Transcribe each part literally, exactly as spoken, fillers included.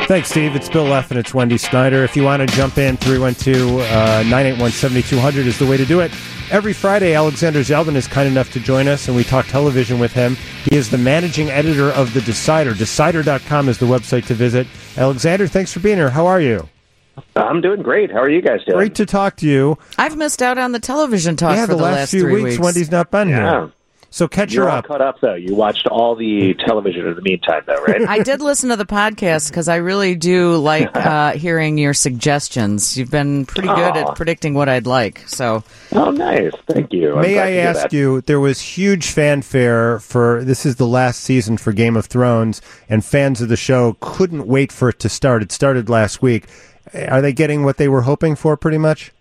Thanks, Steve. It's Bill Leff and it's Wendy Snyder. If you want to jump in, three one two, nine eight one, seven two zero zero is the way to do it. Every Friday, Alexander Zeldin is kind enough to join us, and we talk television with him. He is the managing editor of The Decider. Decider dot com is the website to visit. Alexander, thanks for being here. How are you? I'm doing great. How are you guys doing? Great to talk to you. I've missed out on the television talk yeah, for the, the last, last few three weeks, weeks. Wendy's not been yeah. here. So catch You're her all up. caught up, though. You watched all the television in the meantime, though, right? I did listen to the podcast because I really do like uh, hearing your suggestions. You've been pretty good Aww. at predicting what I'd like. So, oh, nice. Thank you. I'm May glad I to hear ask that. you, there was huge fanfare for, this is the last season for Game of Thrones, and fans of the show couldn't wait for it to start. It started last week. Are they getting what they were hoping for, pretty much?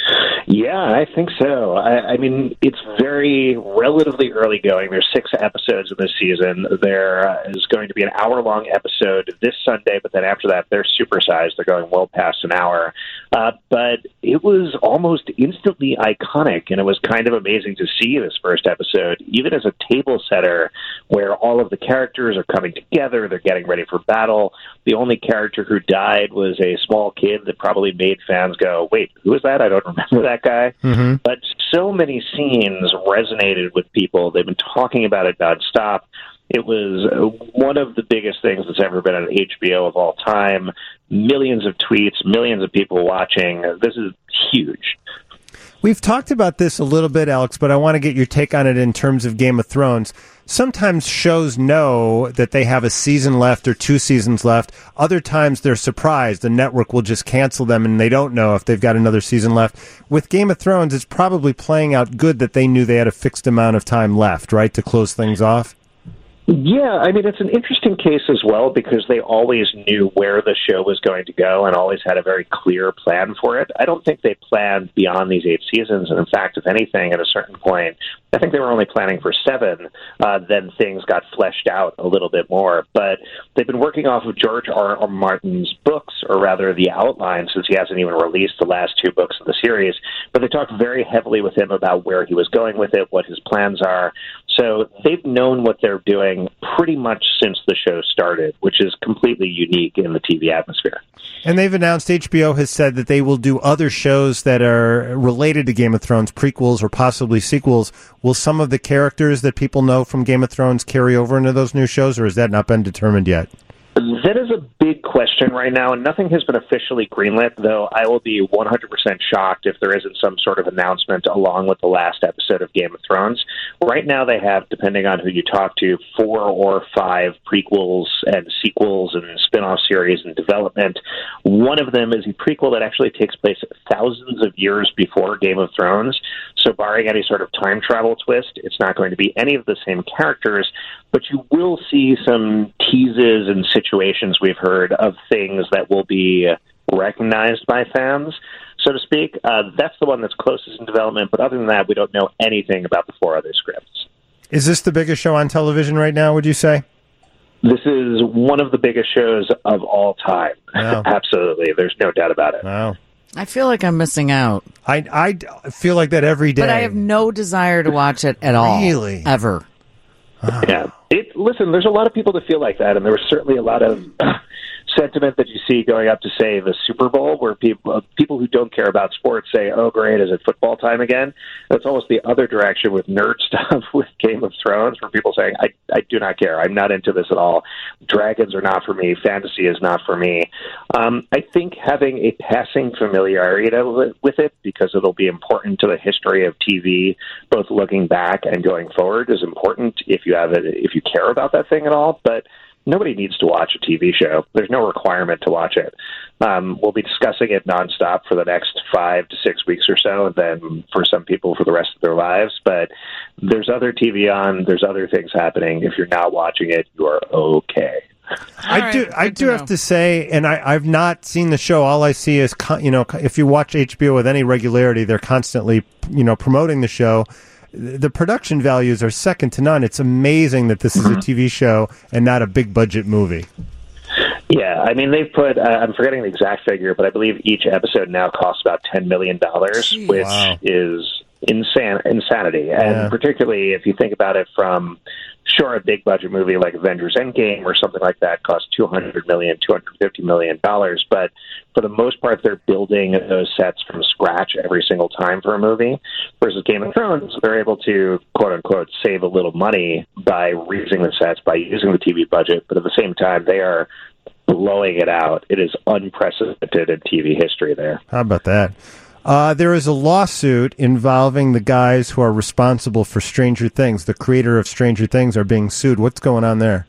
Yeah, I think so. I, I mean, it's very relatively early going. There's six episodes in this season. There is going to be an hour-long episode this Sunday, but then after that, they're supersized. They're going well past an hour. Uh, but it was almost instantly iconic, and it was kind of amazing to see this first episode, even as a table setter, where all of the characters are coming together. They're getting ready for battle. The only character who died was a small kid that probably made fans go, wait, who is that? I don't remember that guy. Mm-hmm. But so many scenes resonated with people. They've been talking about it nonstop. It was one of the biggest things that's ever been on H B O of all time. Millions of tweets, millions of people watching. This is huge. We've talked about this a little bit, Alex, but I want to get your take on it in terms of Game of Thrones. Sometimes shows know that they have a season left or two seasons left. Other times they're surprised. The network will just cancel them and they don't know if they've got another season left. With Game of Thrones, it's probably playing out good that they knew they had a fixed amount of time left, right, to close things off? Yeah, I mean, it's an interesting case as well because they always knew where the show was going to go and always had a very clear plan for it. I don't think they planned beyond these eight seasons. And in fact, if anything, at a certain point, I think they were only planning for seven. Uh, then things got fleshed out a little bit more. But they've been working off of George R. R. Martin's books, or rather the outline, since he hasn't even released the last two books of the series. But they talked very heavily with him about where he was going with it, what his plans are. So they've known what they're doing pretty much since the show started, which is completely unique in the T V atmosphere. And they've announced, H B O has said that they will do other shows that are related to Game of Thrones, prequels or possibly sequels. Will some of the characters that people know from Game of Thrones carry over into those new shows, or has that not been determined yet? That is a big question right now, and nothing has been officially greenlit, though I will be one hundred percent shocked if there isn't some sort of announcement along with the last episode of Game of Thrones. Right now they have, depending on who you talk to, four or five prequels and sequels and spin-off series in development. One of them is a prequel that actually takes place thousands of years before Game of Thrones, so barring any sort of time travel twist, it's not going to be any of the same characters, but you will see some teases and situations we've heard of things that will be recognized by fans, so to speak. Uh, that's the one that's closest in development, but other than that, we don't know anything about the four other scripts. Is this the biggest show on television right now, would you say? This is one of the biggest shows of all time. Wow. Absolutely. There's no doubt about it. Wow. I feel like I'm missing out. I, I feel like that every day. But I have no desire to watch it at all. Really? Ever. Oh. Yeah. It, listen, there's a lot of people that feel like that, and there was certainly a lot of sentiment that you see going up to, say, the Super Bowl, where people uh, people who don't care about sports say, oh, great, is it football time again? That's almost the other direction with nerd stuff with Game of Thrones, where people saying, I, I do not care. I'm not into this at all. Dragons are not for me. Fantasy is not for me. Um, I think having a passing familiarity with it, because it'll be important to the history of T V, both looking back and going forward, is important if you have it, if you care about that thing at all. But nobody needs to watch a T V show. There's no requirement to watch it. Um, we'll be discussing it nonstop for the next five to six weeks or so, and then for some people for the rest of their lives. But there's other T V on. There's other things happening. If you're not watching it, you are okay. I right, do. I do to have know. to say, and I, I've not seen the show. All I see is, con- you know, if you watch H B O with any regularity, they're constantly, you know, promoting the show. The production values are second to none. It's amazing that this is a T V show and not a big budget movie. Yeah, I mean, they've put, uh, I'm forgetting the exact figure, but I believe each episode now costs about ten million dollars, Jeez. which Wow. is insan- insanity. And Yeah. particularly if you think about it from, sure, a big budget movie like Avengers Endgame or something like that costs two hundred million dollars, two hundred fifty million dollars. But for the most part, they're building those sets from scratch every single time for a movie. Versus Game of Thrones, they're able to, quote unquote, save a little money by reusing the sets, by using the T V budget. But at the same time, they are blowing it out. It is unprecedented in T V history there. How about that? Uh, there is a lawsuit involving the guys who are responsible for Stranger Things. The creator of Stranger Things are being sued. What's going on there?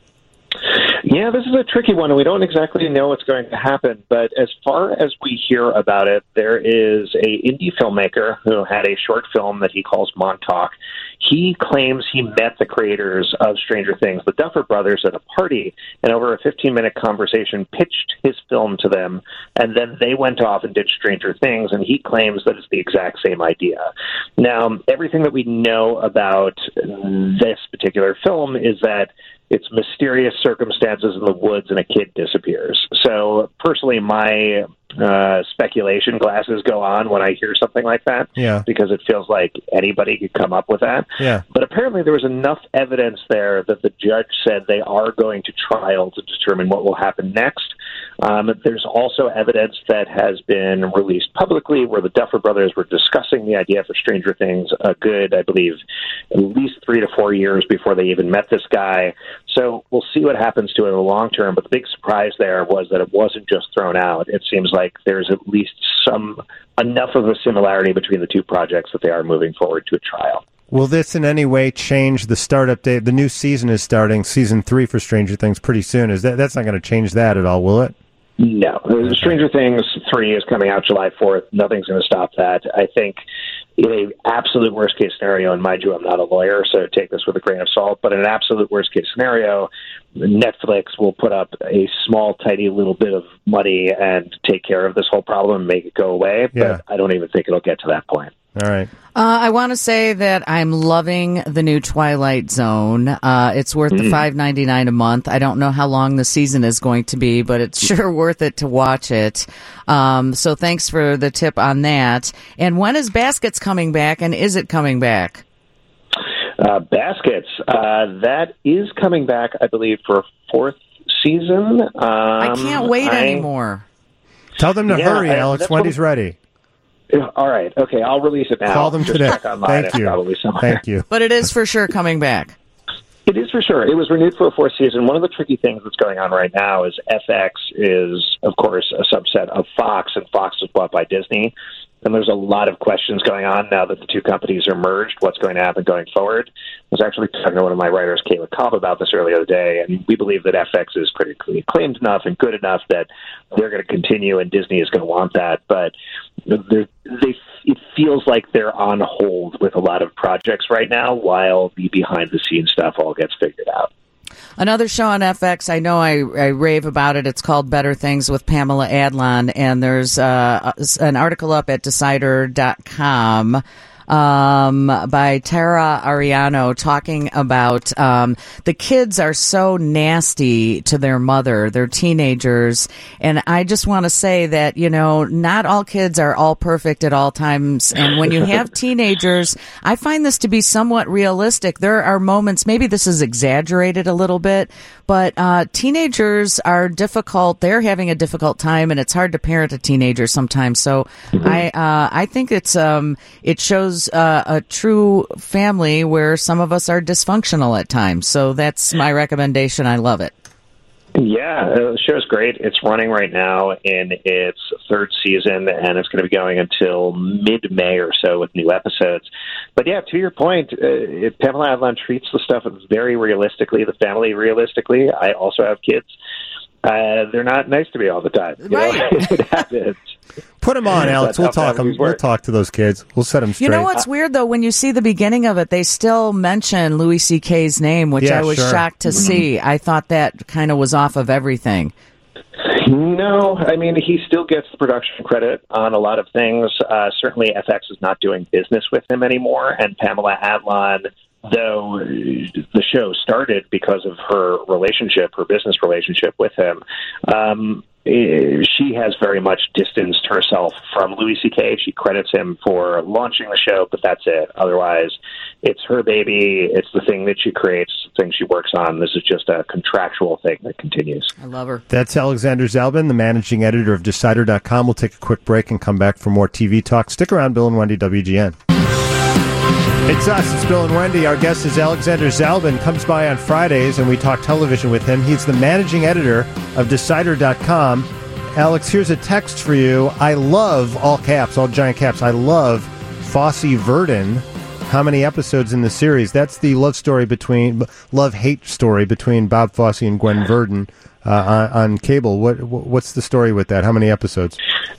Yeah, this is a tricky one, and we don't exactly know what's going to happen. But as far as we hear about it, there is a indie filmmaker who had a short film that he calls Montauk. He claims he met the creators of Stranger Things, the Duffer Brothers, at a party, and over a fifteen-minute conversation pitched his film to them, and then they went off and did Stranger Things, and he claims that it's the exact same idea. Now, everything that we know about this particular film is that it's mysterious circumstances in the woods and a kid disappears. So personally, my uh, speculation glasses go on when I hear something like that, Yeah. because it feels like anybody could come up with that. Yeah. But apparently there was enough evidence there that the judge said they are going to trial to determine what will happen next. Um, there's also evidence that has been released publicly where the Duffer Brothers were discussing the idea for Stranger Things a good, I believe, at least three to four years before they even met this guy. So we'll see what happens to it in the long term. But the big surprise there was that it wasn't just thrown out. It seems like there's at least some enough of a similarity between the two projects that they are moving forward to a trial. Will this in any way change the startup date? The new season is starting, season three for Stranger Things pretty soon. Is that that's not going to change that at all, will it? No. Stranger Things three is coming out July fourth. Nothing's going to stop that. I think in an absolute worst-case scenario, and mind you, I'm not a lawyer, so take this with a grain of salt, but in an absolute worst-case scenario, Netflix will put up a small, tiny little bit of money and take care of this whole problem and make it go away, Yeah. but I don't even think it'll get to that point. All right. Uh, I want to say that I'm loving the new Twilight Zone. Uh, it's worth the five ninety-nine a month. I don't know how long the season is going to be, but it's sure worth it to watch it. Um, so thanks for the tip on that. And when is Baskets coming back, and is it coming back? Uh, Baskets, uh, that is coming back, I believe, for a fourth season. Um, I can't wait I, anymore. Tell them to Yeah, hurry, I- Alex. that's Wendy's what- ready. All right. Okay, I'll release it now. Call them Just today. check online. Thank It's you. Probably somewhere. Thank you. But it is for sure coming back. It is for sure. It was renewed for a fourth season. One of the tricky things that's going on right now is F X is, of course, a subset of Fox, and Fox is bought by Disney. And there's a lot of questions going on now that the two companies are merged. What's going to happen going forward? I was actually talking to one of my writers, Kayla Cobb, about this earlier today, and we believe that F X is critically acclaimed enough and good enough that they're going to continue, and Disney is going to want that. But they, it feels like they're on hold with a lot of projects right now while the behind-the-scenes stuff all gets figured out. Another show on F X, I know I, I rave about it. It's called Better Things with Pamela Adlon, and there's uh, an article up at Decider dot com um, by Tara Ariano talking about um, the kids are so nasty to their mother. They're teenagers, and I just want to say that, you know, not all kids are all perfect at all times, and when you have teenagers, I find this to be somewhat realistic. There are moments, maybe this is exaggerated a little bit, but uh, teenagers are difficult. They're having a difficult time, and it's hard to parent a teenager sometimes. So I uh, I think it's um it shows uh, a true family where some of us are dysfunctional at times. So that's my recommendation. I love it. Yeah, the show's great. It's running right now in its third season, and it's going to be going until mid-May or so with new episodes. But yeah, to your point, uh, Pamela Adlon treats the stuff very realistically, the family realistically. I also have kids. Uh, they're not nice to me all the time. You Right. know? It happens. Put them on, Alex. That's We'll how talk. 'em- families We'll work. talk to those kids. We'll set them straight. You know what's weird, though? When you see the beginning of it, they still mention Louis C K's name, which Yeah, I was sure. shocked to see. I thought that kind of was off of everything. No, I mean, he still gets the production credit on a lot of things. Uh, certainly, F X is not doing business with him anymore, and Pamela Adlon, though the show started because of her relationship, her business relationship with him, um, she has very much distanced herself from Louis C K. She credits him for launching the show, but that's it. Otherwise, it's her baby. It's the thing that she creates, the thing she works on. This is just a contractual thing that continues. I love her. That's Alexander Zalben, the managing editor of Decider dot com. We'll take a quick break and come back for more T V talk. Stick around, Bill and Wendy, W G N. It's us. It's Bill and Wendy. Our guest is Alexander Zalben. Comes by on Fridays, and we talk television with him. He's the managing editor of Decider dot com. Alex, here's a text for you. I love, all caps, all giant caps, I love Fosse Verdon. How many episodes in the series? That's the love story between, love-hate story between Bob Fosse and Gwen Verdon uh, on, on cable. What What's the story with that? How many episodes?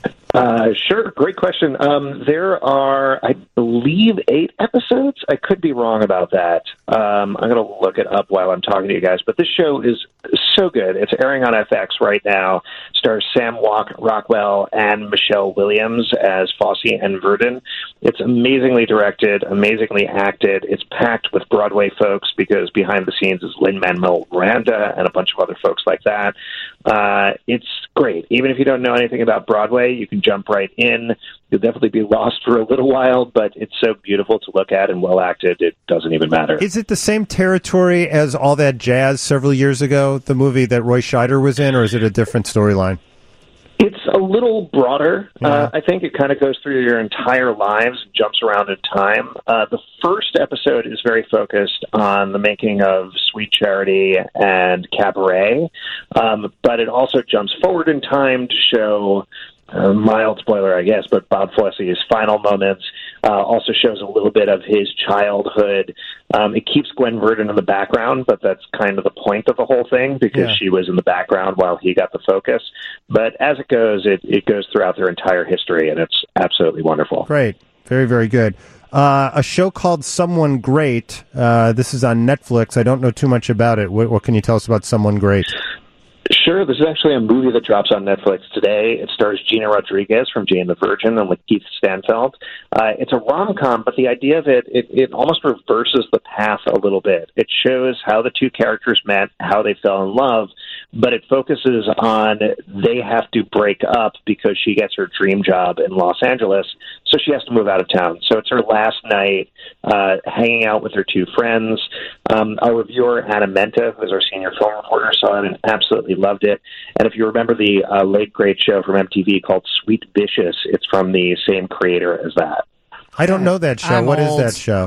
Uh, sure. Great question. Um, there are, I believe, eight episodes. I could be wrong about that. Um, I'm going to look it up while I'm talking to you guys. But this show is so good. It's airing on F X right now. Stars Sam Walk- Rockwell and Michelle Williams as Fosse and Verdon. It's amazingly directed, amazingly acted. It's packed with Broadway folks because behind the scenes is Lin-Manuel Miranda and a bunch of other folks like that. Uh, it's great. Even if you don't know anything about Broadway, you can jump right in. You'll definitely be lost for a little while, but it's so beautiful to look at and well acted, it doesn't even matter. Is it the same territory as All That Jazz several years ago, the movie that Roy Scheider was in, or is it a different storyline? It's a little broader. Yeah. Uh, I think it kind of goes through your entire lives, jumps around in time. Uh, the first episode is very focused on the making of Sweet Charity and Cabaret, um, but it also jumps forward in time to show a mild spoiler, I guess, but Bob Fosse's final moments. Uh, also shows a little bit of his childhood. Um, it keeps Gwen Verdon in the background, but that's kind of the point of the whole thing because yeah. she was in the background while he got the focus. But as it goes, it, it goes throughout their entire history, and it's absolutely wonderful. Great. Very, very good. Uh, a show called Someone Great. Uh, this is on Netflix. I don't know too much about it. What, what can you tell us about Someone Great? Sure. This is actually a movie that drops on Netflix today. It stars Gina Rodriguez from Jane the Virgin and with Keith Stanfield. Uh, it's a rom-com, but the idea of it, it, it almost reverses the path a little bit. It shows how the two characters met, how they fell in love, but it focuses on they have to break up because she gets her dream job in Los Angeles, so she has to move out of town. So it's her last night uh, hanging out with her two friends. Um, our reviewer, Anna Menta, who's our senior film reporter, saw it and absolutely loved it. And if you remember the uh, late great show from M T V called Sweet Vicious, it's from the same creator as that. I don't know that show. I'm What old. is that show?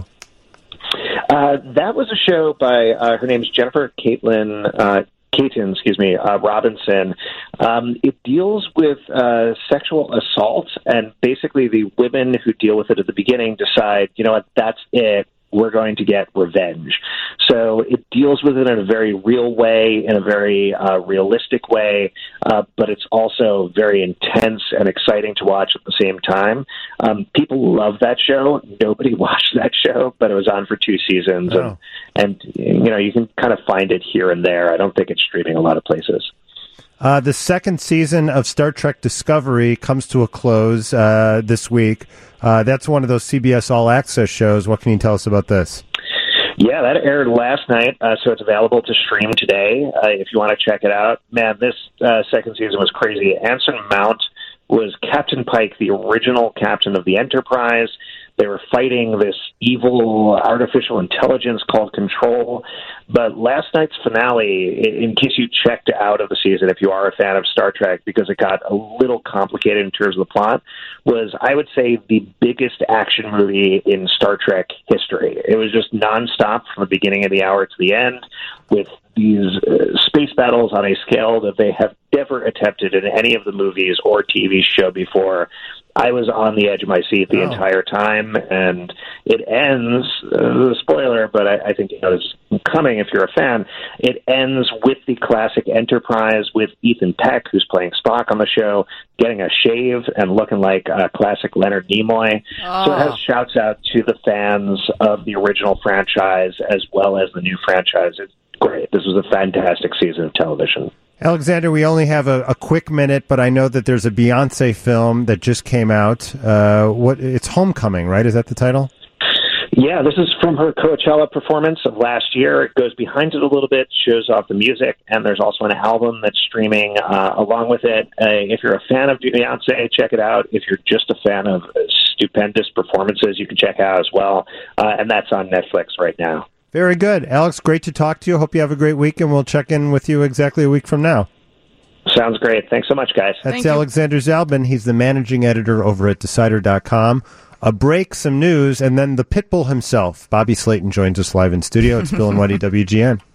Uh, that was a show by, uh, her name's Jennifer Caitlin, uh, Caton, excuse me, uh, Robinson. Um, it deals with uh, sexual assault, and basically the women who deal with it at the beginning decide, you know what, that's it. We're going to get revenge. So it deals with it in a very real way, in a very uh, realistic way, uh, but it's also very intense and exciting to watch at the same time. Um, people love that show. Nobody watched that show, but it was on for two seasons, Oh. and, and you know you can kind of find it here and there. I don't think it's streaming a lot of places. Uh, the second season of Star Trek Discovery comes to a close uh, this week. Uh, that's one of those C B S All Access shows. What can you tell us about this? Yeah, that aired last night, uh, so it's available to stream today uh, if you want to check it out. Man, this uh, second season was crazy. Anson Mount was Captain Pike, the original captain of the Enterprise. They were fighting this evil artificial intelligence called Control. But last night's finale, in case you checked out of the season, if you are a fan of Star Trek, because it got a little complicated in terms of the plot, was, I would say, the biggest action movie in Star Trek history. It was just nonstop from the beginning of the hour to the end, with these uh, space battles on a scale that they have never attempted in any of the movies or T V show before. I was on the edge of my seat the Oh. entire time, and it ends, uh, spoiler, but I, I think you know it's coming if you're a fan, it ends with the classic Enterprise with Ethan Peck, who's playing Spock on the show, getting a shave and looking like uh, classic Leonard Nimoy. Oh. So it has shouts out to the fans of the original franchise as well as the new franchise. It's great. This was a fantastic season of television. Alexander, we only have a, a quick minute, but I know that there's a Beyonce film that just came out. Uh, what? It's Homecoming, right? Is that the title? Yeah, this is from her Coachella performance of last year. It goes behind it a little bit, shows off the music, and there's also an album that's streaming uh, along with it. Uh, if you're a fan of Beyonce, check it out. If you're just a fan of stupendous performances, you can check out as well. Uh, and that's on Netflix right now. Very good. Alex, great to talk to you. Hope you have a great week, and we'll check in with you exactly a week from now. Sounds great. Thanks so much, guys. That's Thank Alexander Zalbin. He's the managing editor over at Decider dot com. A break, some news, and then the Pitbull himself, Bobby Slayton, joins us live in studio. It's Bill and Weddy, W G N.